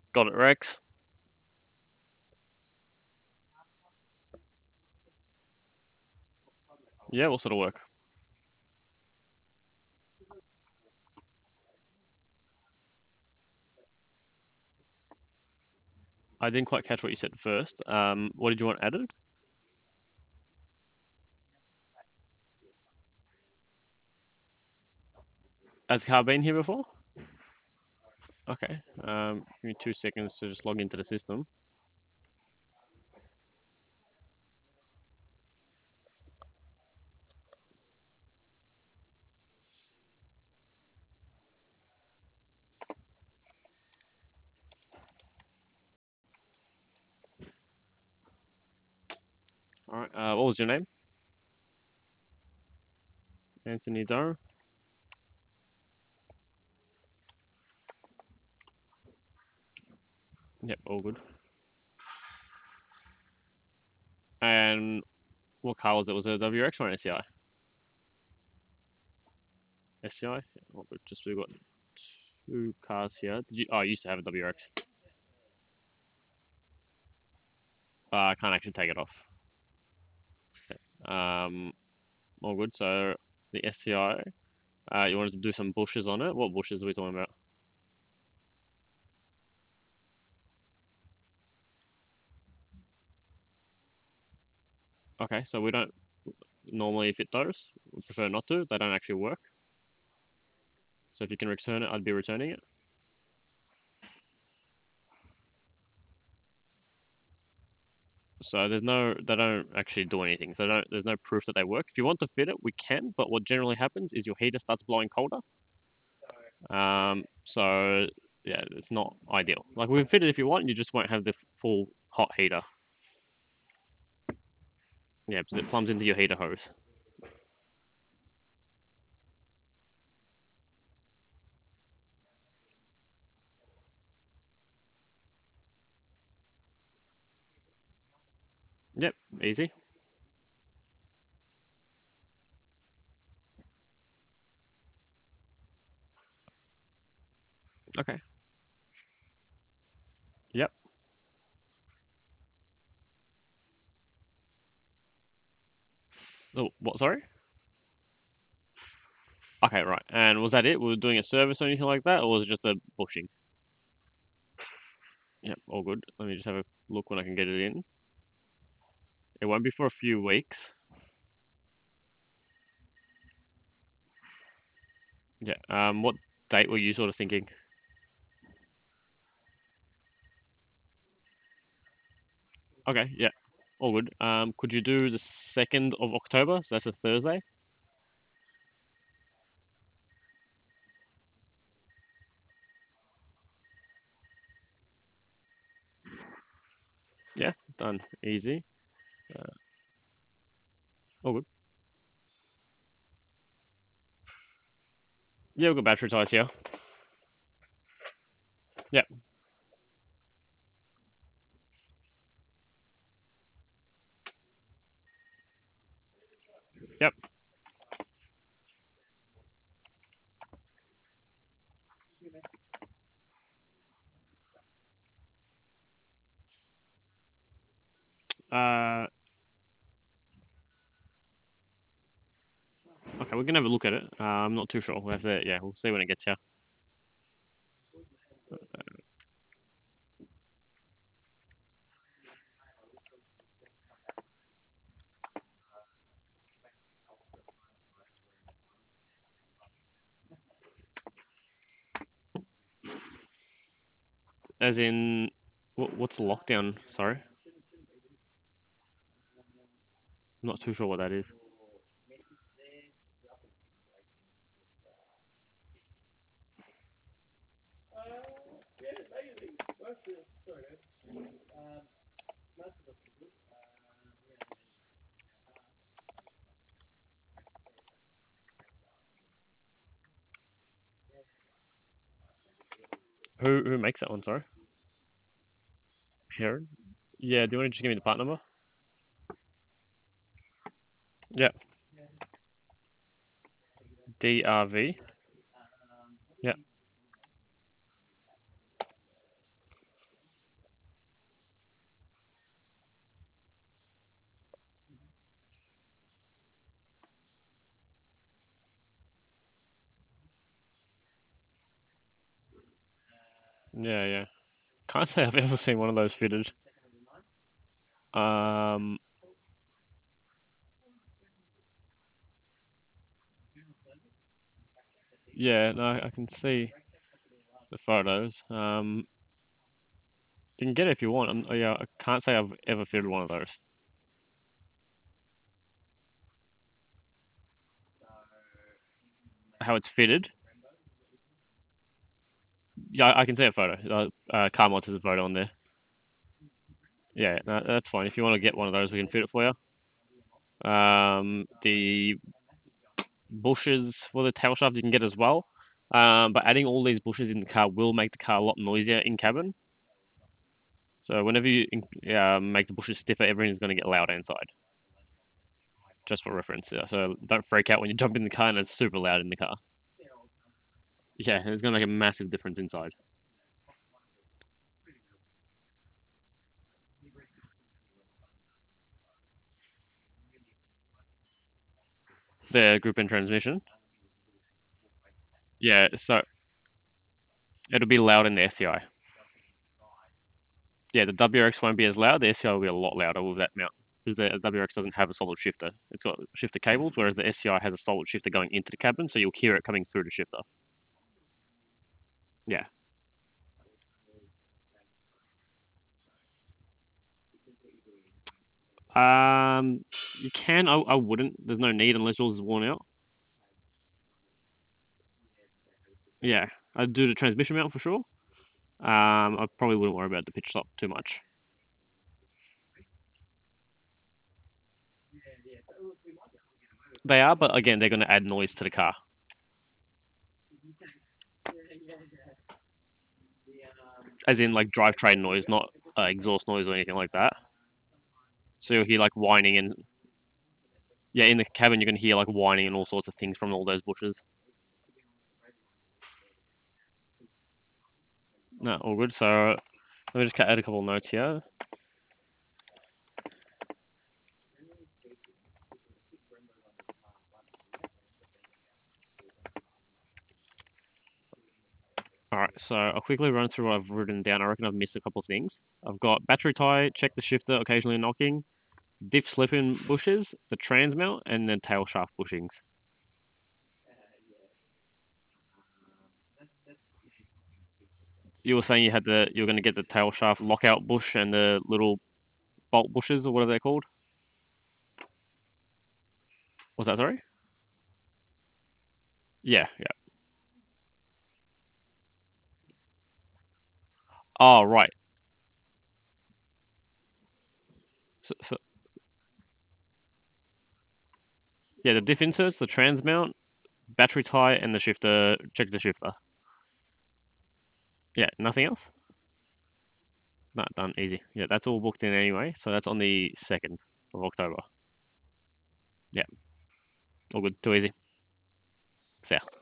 Got it, Rex. Yeah, what sort of work? I didn't quite catch what you said first. What did you want added? Has Car been here before? Okay. Give me 2 seconds to just log into the system. All right. What was your name? Anthony Doe. Yep, all good. And what car was it? Was it a WRX or an SCI? SCI. All good. Just we got two cars here. Did you? Oh, you used to have a WRX. I can't actually take it off. Um, all good. So the SCI. You wanted to do some bushes on it. What bushes are we talking about? Okay, so we don't normally fit those. We prefer not to. They don't actually work. So if you can return it, I'd be returning it. So they don't actually do anything. So there's no proof that they work. If you want to fit it, we can. But what generally happens is your heater starts blowing colder. So yeah, it's not ideal. Like we can fit it if you want. You just won't have the full hot heater. Yeah, because it plumbs into your heater hose. Yep, easy. Okay. Yep. Oh, what? Sorry. Okay, right. And was that it? Were we doing a service or anything like that, or was it just a bushing? Yep, all good. Let me just have a look when I can get it in. It won't be for a few weeks. Yeah. What date were you sort of thinking? Okay. Yeah. All good. Could you do the 2nd of October? So that's a Thursday. Yeah. Done. Easy. Uh, all good. Yeah, we've got battery ties here. Yep. Yep. Uh, okay, we can have a look at it. I'm not too sure. We'll have to. Yeah, we'll see when it gets here. As in, what's the lockdown? Sorry, I'm not too sure what that is. Who makes that one? Sorry, Heron. Yeah. Do you want to just give me the part number? Yeah. DRV. Yeah. Yeah, yeah. Can't say I've ever seen one of those fitted. Um, yeah, no, I can see the photos. You can get it if you want. Yeah, I can't say I've ever fitted one of those. How it's fitted? Yeah, I can see a photo. Carmont has a photo on there. Yeah, no, that's fine. If you want to get one of those, we can fit it for you. The bushes for the tail shaft you can get as well. But adding all these bushes in the car will make the car a lot noisier in cabin. So whenever you make the bushes stiffer, everything's going to get louder inside. Just for reference, yeah. So don't freak out when you jump in the car and it's super loud in the car. Yeah, it's going to make a massive difference inside. The group and transmission. Yeah, so it'll be loud in the SCI. Yeah, the WRX won't be as loud. The SCI will be a lot louder with that mount because the WRX doesn't have a solid shifter. It's got shifter cables, whereas the SCI has a solid shifter going into the cabin, so you'll hear it coming through the shifter. Yeah. You can. I wouldn't. There's no need unless yours is worn out. Yeah, I'd do the transmission mount for sure. I probably wouldn't worry about the pitch stop too much. They are, but again, they're going to add noise to the car, as in like drivetrain noise, not exhaust noise or anything like that. So you'll hear like whining and yeah, in the cabin you're going to hear like whining and all sorts of things from all those bushes. No, all good. So let me just add a couple of notes here. All right, so I'll quickly run through what I've written down. I reckon I've missed a couple of things. I've got battery tie, check the shifter, occasionally knocking, diff slip in bushes, the trans mount, and then tail shaft bushings. You were saying you were going to get the tail shaft lockout bush and the little bolt bushes or whatever they're called. Was that sorry? Yeah, yeah. Oh, right. So yeah, the diff inserts, the trans mount, battery tie, and the shifter. Check the shifter. Yeah, nothing else. No, done. Easy. Yeah, that's all booked in anyway. So that's on the 2nd of October. Yeah, all good. Too easy. See ya.